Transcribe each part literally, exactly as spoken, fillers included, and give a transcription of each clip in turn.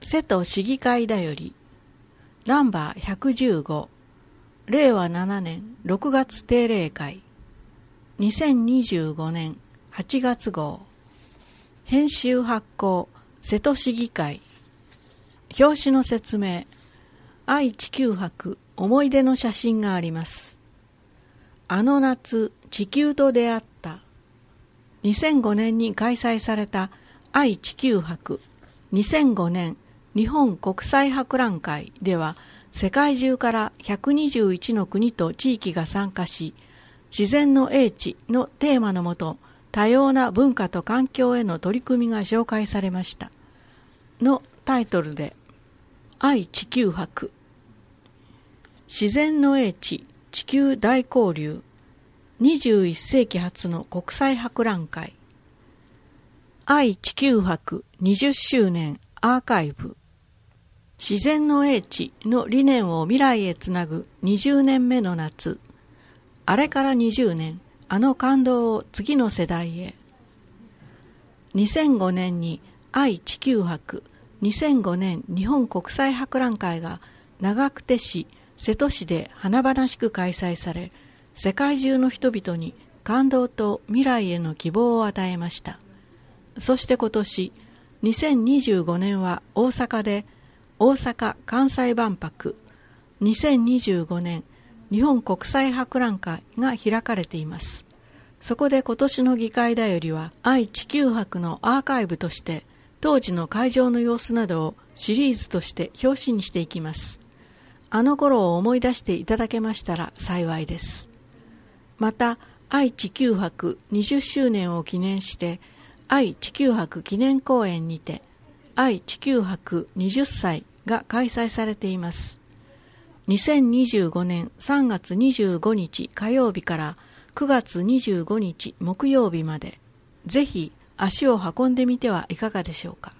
瀬戸市議会だよりナンバーひゃくじゅうごれいわななねんろくがつ定例会にせんにじゅうごねんはちがつ号編集発行瀬戸市議会表紙の説明愛・地球博思い出の写真があります。あの夏地球と出会ったにせんごねんに開催された愛・地球博にせんごねん日本国際博覧会では世界中からひゃくにじゅういちの国と地域が参加し、自然の英知のテーマのもと多様な文化と環境への取り組みが紹介されましたのタイトルで愛・地球博自然の英知地球大交流にじゅういっせいき初の国際博覧会愛・地球博にじゅっしゅうねんアーカイブ自然の英知の理念を未来へつなぐにじゅうねんめの夏あれからにじゅうねんあの感動を次の世代へにせんごねんに愛・地球博にせんごねん日本国際博覧会が長久手市瀬戸市で華々しく開催され世界中の人々に感動と未来への希望を与えました。そして今年にせんにじゅうごねんは大阪で大阪・関西万博にせんにじゅうごねん日本国際博覧会が開かれています。そこで今年の議会だよりは愛・地球博のアーカイブとして当時の会場の様子などをシリーズとして表紙にしていきます。あの頃を思い出していただけましたら幸いです。また愛・地球博にじゅっしゅうねんを記念して愛・地球博記念公園にて愛・地球博にじゅっさいが開催されています。にせんにじゅうごねんさんがつにじゅうごにち火曜日からくがつにじゅうごにち木曜日までぜひ足を運んでみてはいかがでしょうか。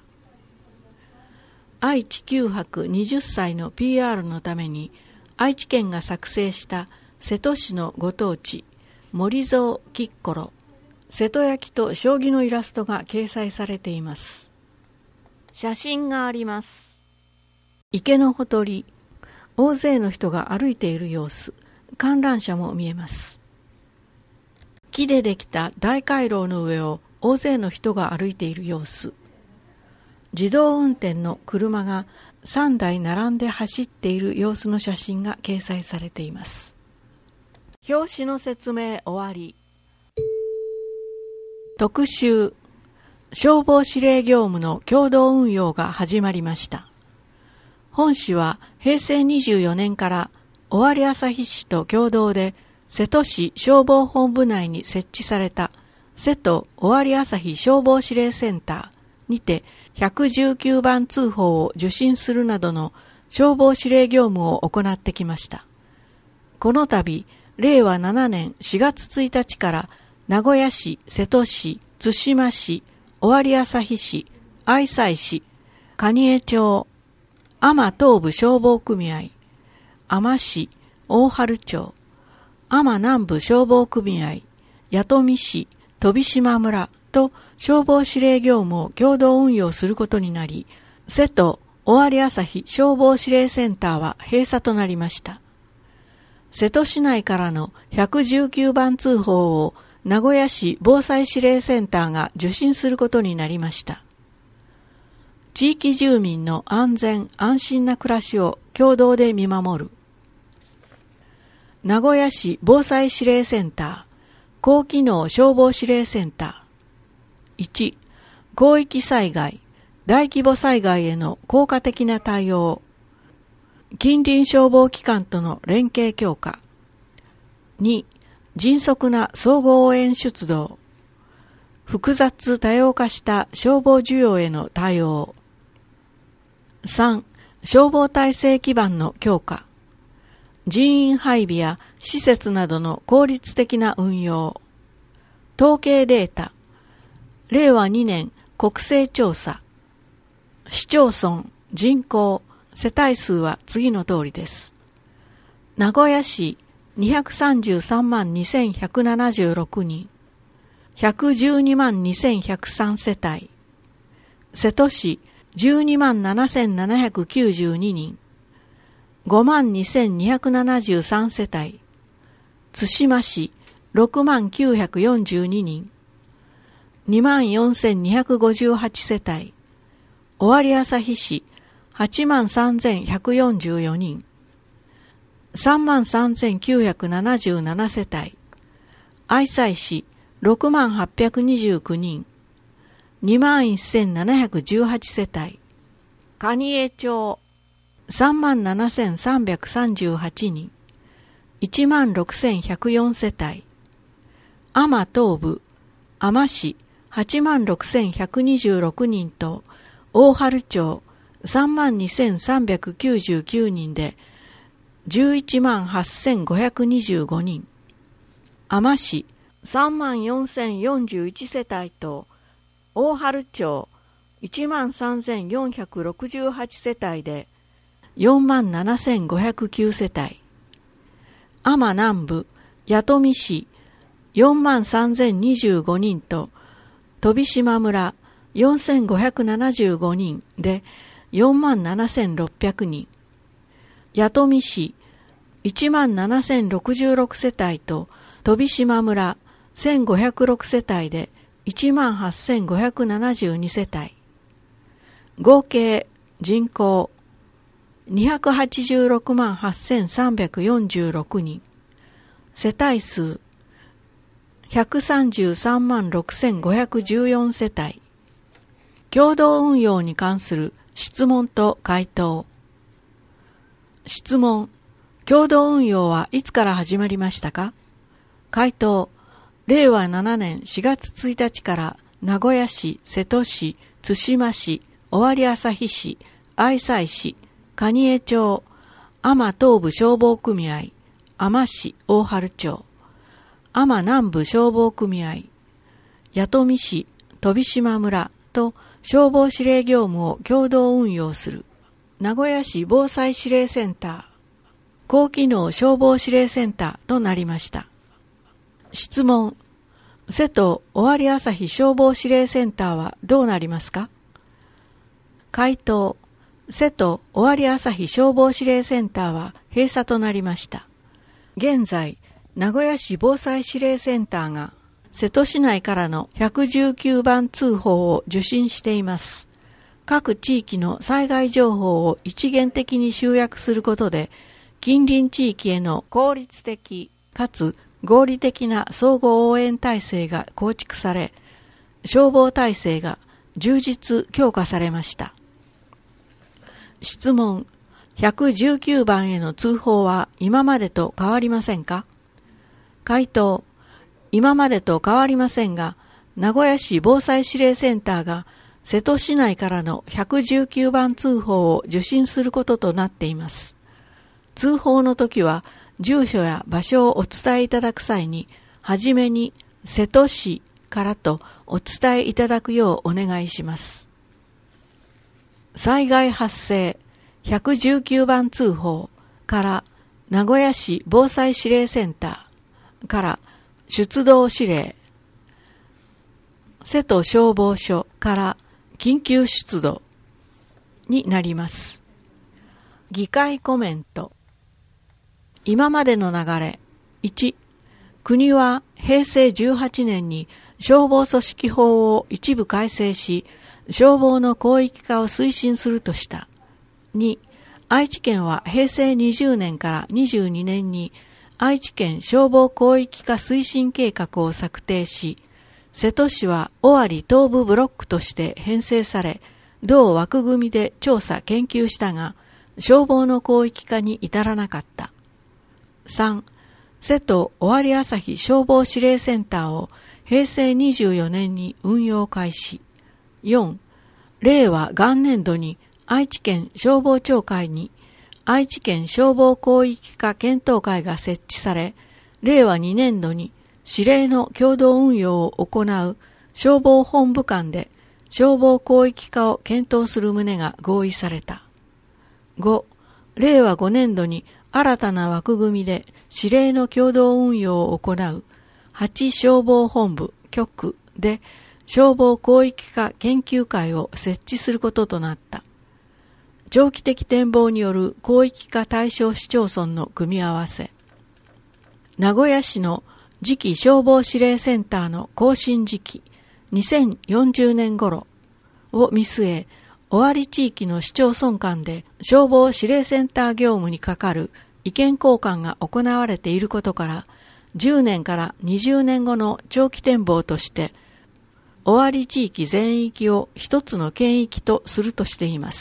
愛・地球博にじゅっさいの ピーアール のために愛知県が作成した瀬戸市のご当地森蔵きっころ瀬戸焼と将棋のイラストが掲載されています。写真があります。池のほとり、大勢の人が歩いている様子、観覧車も見えます。木でできた大回廊の上を大勢の人が歩いている様子。自動運転の車がさんだい並んで走っている様子の写真が掲載されています。表紙の説明終わり。特集消防指令業務の共同運用が始まりました。本市はへいせいにじゅうよねんから尾張旭市と共同で瀬戸市消防本部内に設置された瀬戸尾張旭消防指令センターにてひゃくじゅうきゅうばん通報を受信するなどの消防指令業務を行ってきました。この度、れいわななねんしがつついたちから名古屋市、瀬戸市、対馬市、尾張旭市、愛西市、蟹江町、海士東部消防組合、海士市、大原町、海士南部消防組合、弥富市、飛島村と消防指令業務を共同運用することになり、瀬戸尾張旭消防指令センターは閉鎖となりました。瀬戸市内からのひゃくじゅうきゅうばん通報を名古屋市防災指令センターが受信することになりました。地域住民の安全安心な暮らしを共同で見守る。名古屋市防災指令センター高機能消防指令センター。いち. 広域災害大規模災害への効果的な対応。近隣消防機関との連携強化。に. 迅速な総合応援出動。複雑多様化した消防需要への対応。さん. 消防体制基盤の強化。人員配備や施設などの効率的な運用。統計データ。れいわにねん国勢調査。市町村、人口、世帯数は次の通りです。名古屋市にひゃくさんじゅうさんまんにせんひゃくななじゅうろくにん、ひゃくじゅうにまんにせんひゃくさんせたい。瀬戸市じゅうにまんななせんななひゃくきゅうじゅうににん、ごまんにせんにひゃくななじゅうさん世帯、対馬市ろくまんきゅうひゃくよんじゅうににん、にまんよんせんにひゃくごじゅうはち世帯、尾張旭市はちまんさんぜんひゃくよんじゅうよにん、さんまんさんぜんきゅうひゃくななじゅうなな世帯、愛西市ろくまんはっぴゃくにじゅうきゅうにん、にまんせんななひゃくじゅうはち世帯、蟹江町さんまんななせんさんびゃくさんじゅうはちにん、いちまんろくせんひゃくよん世帯、阿麻東部阿麻市はちまんろくせんひゃくにじゅうろくにんと大原町さんまんにせんさんびゃくきゅうじゅうきゅうにんでじゅういちまんはっせんごひゃくにじゅうごにん、阿麻市さんまんよんせんよんじゅういち世帯と大原町いちまんさんぜんよんひゃくろくじゅうはち世帯でよんまんななせんごひゃくきゅう世帯、阿麻南部弥富市よんまんさんぜんにじゅうごにんと飛島村よんせんごひゃくななじゅうごにんでよんまんななせんろっぴゃくにん、弥富市いちまんななせんろくじゅうろく世帯と飛島村せんごひゃくろく世帯でいちまんはっせんごひゃくななじゅうに世帯、合計人口にひゃくはちじゅうろくまんはっせんさんびゃくよんじゅうろくにん、世帯数ひゃくさんじゅうさんまんろくせんごひゃくじゅうよん世帯。共同運用に関する質問と回答。質問、共同運用はいつから始まりましたか？回答、れいわななねんしがつついたちから名古屋市、瀬戸市、対馬市、尾張旭市、愛西市、蟹江町、阿麻東部消防組合、阿麻市大原町、阿麻南部消防組合、弥富市、飛島村と消防指令業務を共同運用する名古屋市防災指令センター、高機能消防指令センターとなりました。質問、瀬戸尾張旭消防指令センターはどうなりますか？回答、瀬戸尾張旭消防指令センターは閉鎖となりました。現在、名古屋市防災指令センターが瀬戸市内からのひゃくじゅうきゅうばん通報を受信しています。各地域の災害情報を一元的に集約することで、近隣地域への効率的かつ合理的な相互応援体制が構築され、消防体制が充実強化されました。質問、ひゃくじゅうきゅうばんへの通報は今までと変わりませんか？回答、今までと変わりませんが、名古屋市防災指令センターが瀬戸市内からのひゃくじゅうきゅうばん通報を受信することとなっています。通報の時は、住所や場所をお伝えいただく際に、はじめに瀬戸市からとお伝えいただくようお願いします。災害発生ひゃくじゅうきゅうばん通報から名古屋市防災指令センターから出動指令、瀬戸消防署から緊急出動になります。議会コメント。今までの流れ。いち、国はへいせいじゅうはちねんに消防組織法を一部改正し、消防の広域化を推進するとした。に、愛知県はへいせいにじゅうねんからにじゅうにねんに愛知県消防広域化推進計画を策定し、瀬戸市は尾張東部ブロックとして編成され、同枠組みで調査研究したが、消防の広域化に至らなかった。さん、瀬戸尾張旭消防指令センターをへいせいにじゅうよねんに運用開始。よん、れいわ元年度に愛知県消防庁会に愛知県消防広域化検討会が設置され、れいわにねんどに指令の共同運用を行う消防本部間で消防広域化を検討する旨が合意された。ご、れいわごねんどに新たな枠組みで指令の共同運用を行うはち消防本部局で消防広域化研究会を設置することとなった。長期的展望による広域化対象市町村の組み合わせ。名古屋市の次期消防指令センターの更新時期にせんよんじゅうねん頃を見据え、尾張地域の市町村間で消防指令センター業務にかかる意見交換が行われていることから、じゅうねんからにじゅうねんごの長期展望として、尾張地域全域を一つの県域とするとしています。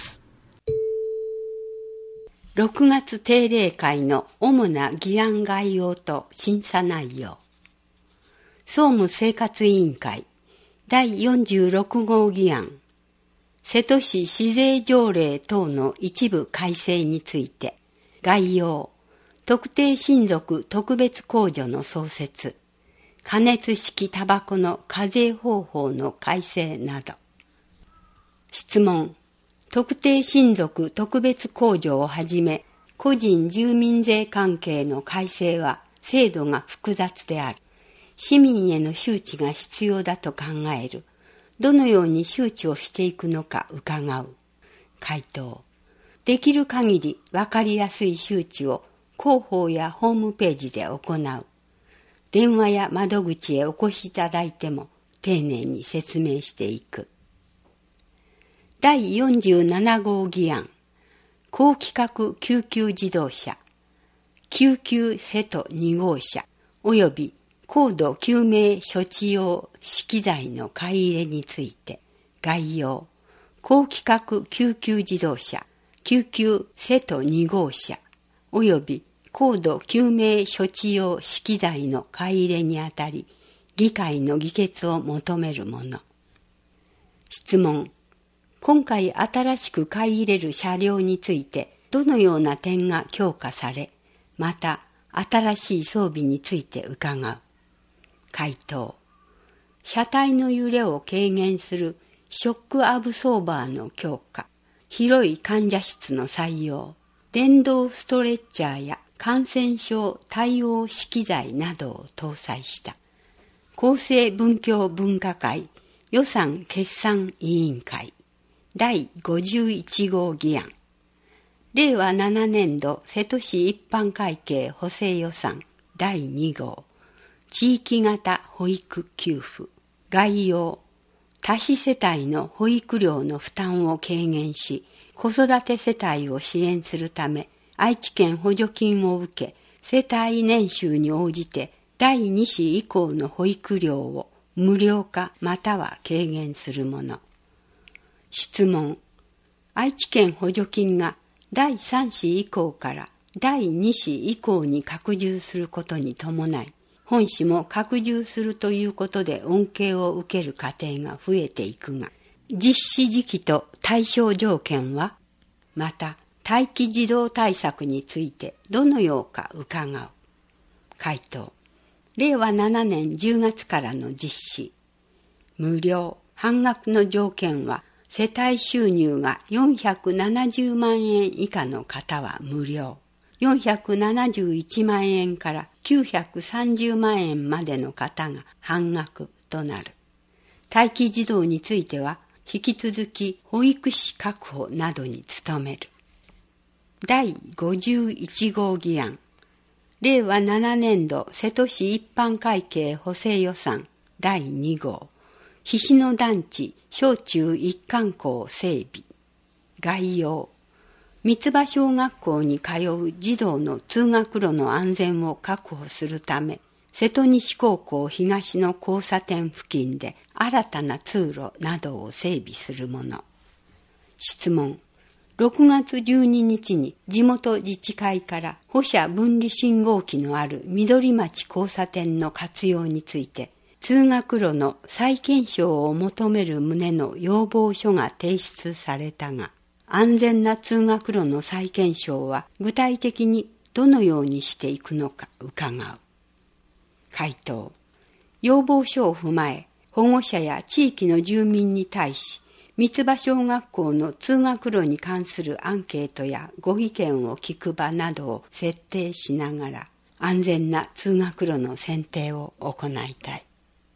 ろくがつ定例会の主な議案概要と審査内容。総務生活委員会だいよんじゅうろく号議案、瀬戸市市税条例等の一部改正について、概要、特定親族特別控除の創設、加熱式タバコの課税方法の改正など。質問、特定親族特別控除をはじめ、個人住民税関係の改正は制度が複雑である。市民への周知が必要だと考える。どのように周知をしていくのか伺う。回答。できる限りわかりやすい周知を広報やホームページで行う。電話や窓口へお越しいただいても丁寧に説明していく。だいよんじゅうなな号議案、高規格救急自動車、救急瀬戸に号車および高度救命処置用資機材の買い入れについて、概要、高規格救急自動車、救急瀬戸に号車および高度救命処置用資機材の買い入れにあたり、議会の議決を求めるもの。質問、今回新しく買い入れる車両についてどのような点が強化され、また新しい装備について伺う。回答、車体の揺れを軽減するショックアブソーバーの強化、広い患者室の採用、電動ストレッチャーや感染症対応資機材などを搭載した。厚生文教分科会予算決算委員会だいごじゅういち号議案、れいわななねん度瀬戸市一般会計補正予算だいに号、地域型保育給付、概要、多子世帯の保育料の負担を軽減し、子育て世帯を支援するため、愛知県補助金を受け、世帯年収に応じてだいに子以降の保育料を無料化または軽減するもの。質問、愛知県補助金がだいさん子以降からだいに子以降に拡充することに伴い、本市も拡充するということで恩恵を受ける家庭が増えていくが、実施時期と対象条件は、また待機児童対策についてどのようか伺う。回答、れいわななねんじゅうがつからの実施。無料、半額の条件は、世帯収入がよんひゃくななじゅうまんえん以下の方は無料。よんひゃくななじゅういちまんえんからきゅうひゃくさんじゅうまんえんまでの方が半額となる。待機児童については、引き続き保育士確保などに努める。だいごじゅういち号議案、れいわななねん度瀬戸市一般会計補正予算だいに号、菱野団地小中一貫校整備。概要、三葉小学校に通う児童の通学路の安全を確保するため、瀬戸西高校東の交差点付近で新たな通路などを整備するもの。質問、ろくがつじゅうににちに地元自治会から歩車分離信号機のある緑町交差点の活用について、通学路の再検証を求める旨の要望書が提出されたが、安全な通学路の再検証は具体的にどのようにしていくのか伺う。回答、要望書を踏まえ、保護者や地域の住民に対し、三葉小学校の通学路に関するアンケートやご意見を聞く場などを設定しながら、安全な通学路の選定を行いたい。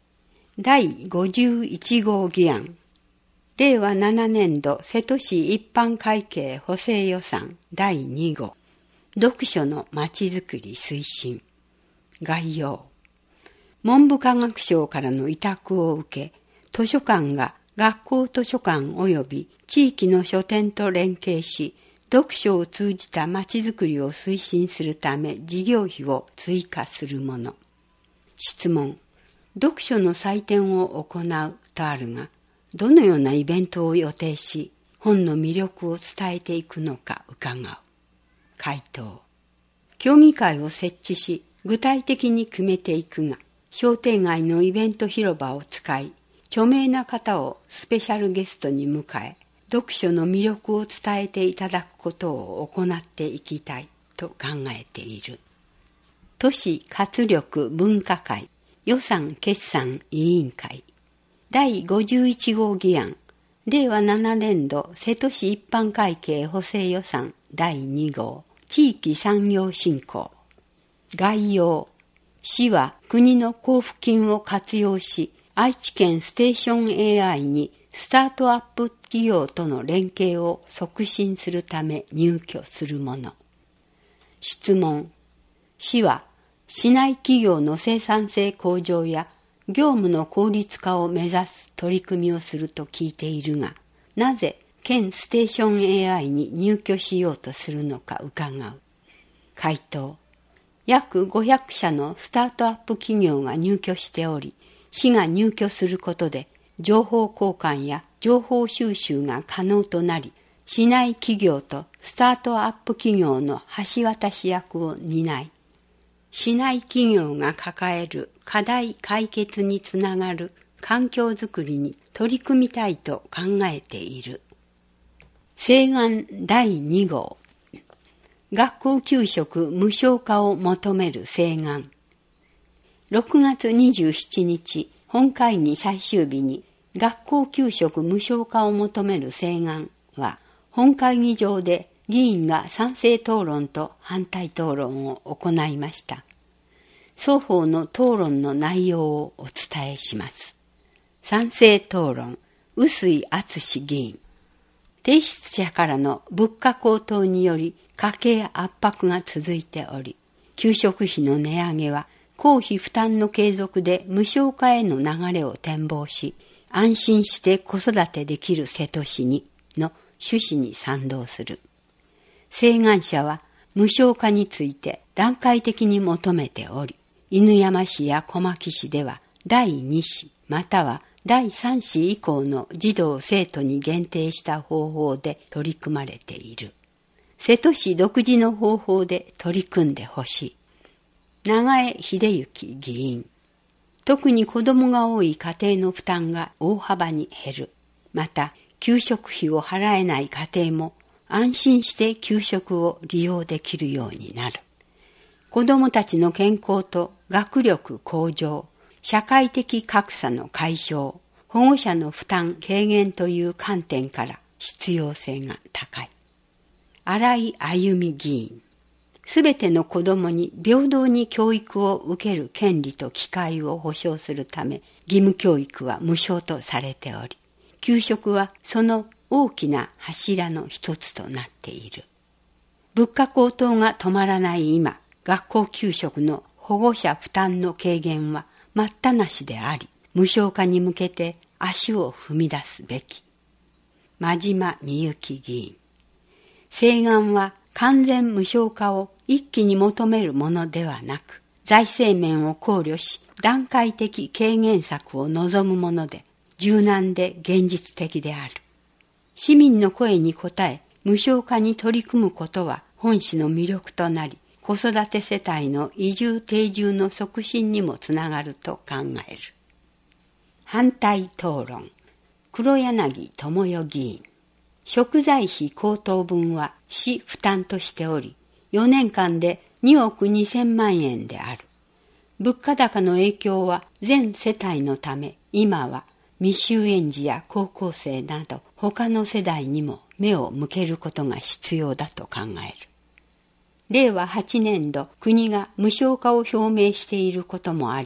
だいごじゅういち号議案。れいわななねん度瀬戸市一般会計補正予算だいに号。読書のまちづくり推進。概要。文部科学省からの委託を受け、図書館が学校図書館及び地域の書店と連携し、読書を通じたまちづくりを推進するため事業費を追加するもの。質問。読書の祭典を行うとあるが、どのようなイベントを予定し、本の魅力を伝えていくのか伺う。回答。協議会を設置し、具体的に決めていくが、商店街のイベント広場を使い、著名な方をスペシャルゲストに迎え、読書の魅力を伝えていただくことを行っていきたいと考えている。都市活力分科会予算決算委員会だいごじゅういち号議案。れいわななねん度瀬戸市一般会計補正予算だいに号。地域産業振興。概要。市は国の交付金を活用し、愛知県ステーション エーアイ にスタートアップ企業との連携を促進するため入居するもの。質問。市は市内企業の生産性向上や業務の効率化を目指す取り組みをすると聞いているが、なぜ県ステーション エーアイ に入居しようとするのか伺う。回答。約ごひゃく社のスタートアップ企業が入居しており、市が入居することで情報交換や情報収集が可能となり、市内企業とスタートアップ企業の橋渡し役を担い、市内企業が抱える課題解決につながる環境づくりに取り組みたいと考えている。請願だいに号。学校給食無償化を求める請願。ろくがつにじゅうしちにち、本会議最終日に学校給食無償化を求める請願は、本会議場で議員が賛成討論と反対討論を行いました。双方の討論の内容をお伝えします。賛成討論、臼井敦議員。提出者からの物価高騰により家計圧迫が続いており、給食費の値上げは公費負担の継続で無償化への流れを展望し、安心して子育てできる瀬戸市にの趣旨に賛同する。請願者は無償化について段階的に求めており、犬山市や小牧市ではだいに子またはだいさん子以降の児童生徒に限定した方法で取り組まれている。瀬戸市独自の方法で取り組んでほしい。長江秀幸議員。特に子供が多い家庭の負担が大幅に減る。また、給食費を払えない家庭も安心して給食を利用できるようになる。子供たちの健康と学力向上、社会的格差の解消、保護者の負担軽減という観点から必要性が高い。新井あゆみ議員。すべての子供に平等に教育を受ける権利と機会を保障するため、義務教育は無償とされており、給食はその大きな柱の一つとなっている。物価高騰が止まらない今、学校給食の保護者負担の軽減は待ったなしであり、無償化に向けて足を踏み出すべき。真島みゆき議員。請願は完全無償化を一気に求めるものではなく、財政面を考慮し、段階的軽減策を望むもので、柔軟で現実的である。市民の声に応え、無償化に取り組むことは本市の魅力となり、子育て世帯の移住定住の促進にもつながると考える。反対討論。黒柳智代議員。食材費高騰分は市負担としており、よねんかんでにおくにせんまんえんである。物価高の影響は全世帯のため、今は未就園児や高校生など他の世代にも目を向けることが必要だと考える。れいわはちねんど、国が無償化を表明していることもあり、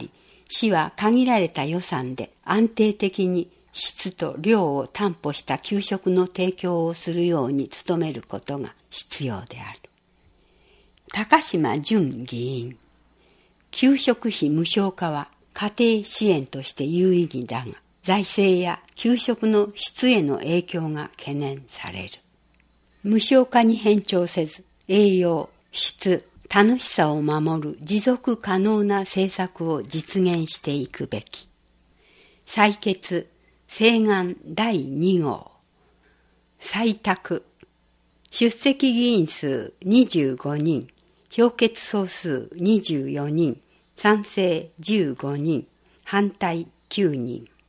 市は限られた予算で安定的に質と量を担保した給食の提供をするように努めることが必要である。高島淳議員。給食費無償化は家庭支援として有意義だが、財政や給食の質への影響が懸念される。無償化に偏重せず、栄養、質、楽しさを守る持続可能な政策を実現していくべき。採決、請願だいに号。採択。出席議員数にじゅうごにん、評決総数にじゅうよにん、賛成じゅうごにん、反対きゅうにん。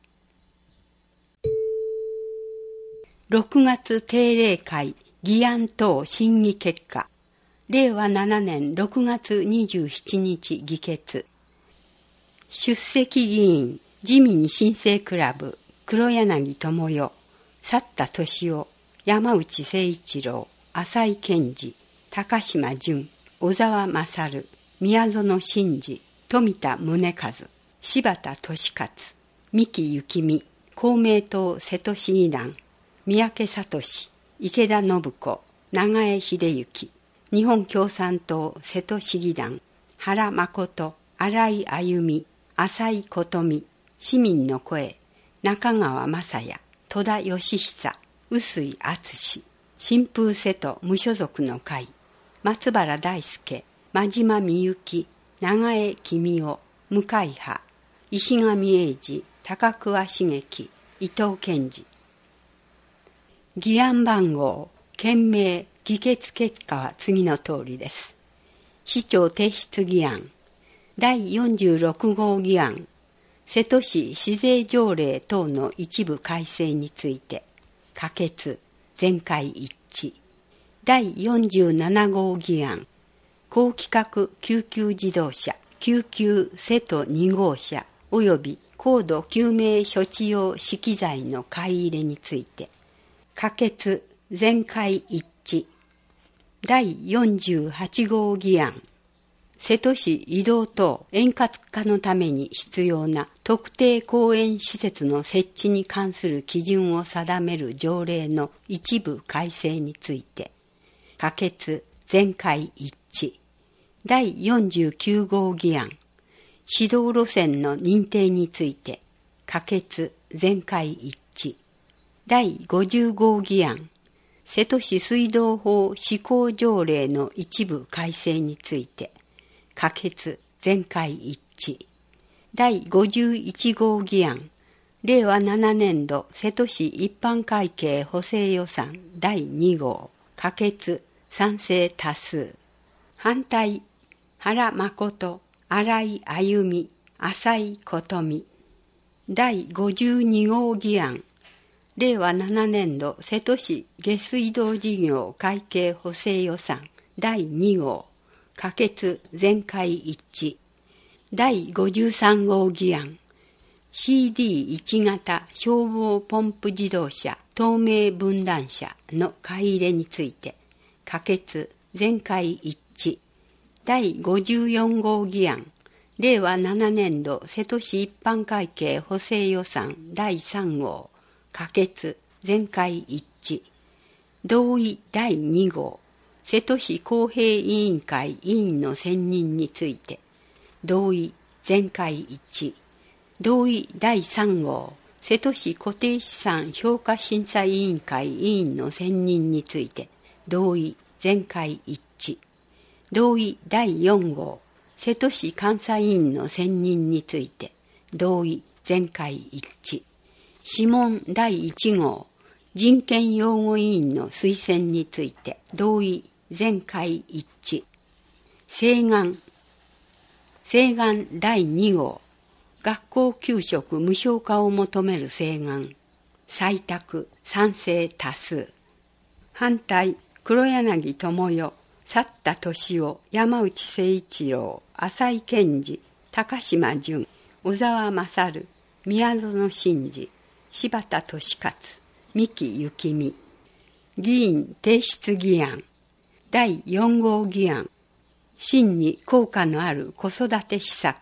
ろくがつ定例会議案等審議結果。れいわななねんろくがつにじゅうしちにち議決。出席議員、自民新生クラブ、黒柳智代、佐田俊夫、山内誠一郎、浅井健二、高島淳、小沢勝、宮園真司、富田宗和、柴田俊勝、三木幸美、公明党瀬戸市議団、三宅聡、池田信子、長江秀幸、日本共産党瀬戸市議団、原誠、新井歩、浅井琴美、市民の声、中川雅也、戸田義久、臼井敦、新風瀬戸無所属の会、松原大輔、真島みゆき、長江公夫、向井派、石上英二、高桑茂樹、伊藤健二。議案番号、件名、議決結果は次の通りです。市長提出議案、だいよんじゅうろく号議案、瀬戸市市税条例等の一部改正について、可決、全会一致。だいよんじゅうなな号議案、高規格救急自動車、救急瀬戸に号車及び高度救命処置用資機材の買い入れについて、可決、全会一致。だいよんじゅうはち号議案、瀬戸市移動等円滑化のために必要な特定公園施設の設置に関する基準を定める条例の一部改正について、可決、全会一致。だいよんじゅうきゅう号議案、指導路線の認定について、可決、全会一致。だいごじゅう号議案、瀬戸市水道法施行条例の一部改正について、可決、全会一致。だいごじゅういち号議案、れいわななねん度瀬戸市一般会計補正予算だいに号、可決、賛成多数。反対、原誠、新井歩、浅井琴美。だいごじゅうに号議案、れいわななねん度瀬戸市下水道事業会計補正予算だいに号、可決、全会一致。だいごじゅうさん号議案、シーディーいち 型消防ポンプ自動車透明分断車の買い入れについて、可決、全会一致。だいごじゅうよん号議案、れいわななねん度瀬戸市一般会計補正予算だいさん号、可決、全会一致。同意だいに号、瀬戸市公平委員会委員の選任について、同意、全会一致。同意だいさん号、瀬戸市固定資産評価審査委員会委員の選任について、同意、全会一致。同意だいよん号、瀬戸市監査委員の選任について、同意、全会一致。諮問だいいち号、人権擁護委員の推薦について、同意、全会一致。請願。請願だいに号、学校給食無償化を求める請願。採択、賛成多数。反対、黒柳智代、佐田俊夫、山内誠一郎、浅井健二、高島淳、小沢勝、宮園真司、柴田俊勝、三木幸美。議員提出議案。だいよん号議案。真に効果のある子育て施策、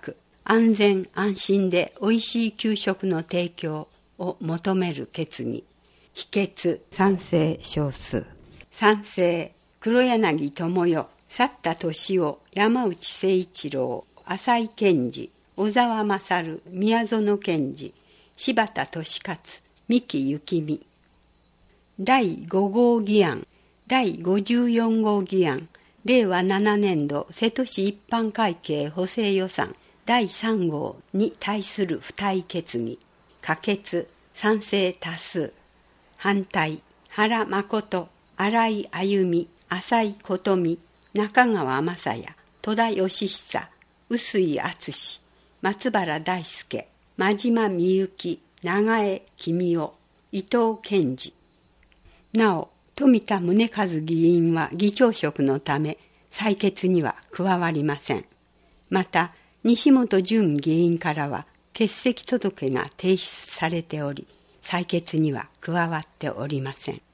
安全安心でおいしい給食の提供を求める決議。否決賛成少数。賛成黒柳智代、佐田俊夫、山内誠一郎、浅井健二、小沢勝、宮園健二、柴田俊勝、三木幸美。だいご号議案、だいごじゅうよん号議案、れいわななねんど瀬戸市一般会計補正予算だいさん号に対する付帯決議。可決賛成多数。反対原誠、新井歩美、浅井琴美、中川雅也、戸田義久、臼井敦、松原大輔、真島みゆき、長江公夫、伊藤健二。なお、富田宗和議員は議長職のため採決には加わりません。また、西本淳議員からは欠席届が提出されており、採決には加わっておりません。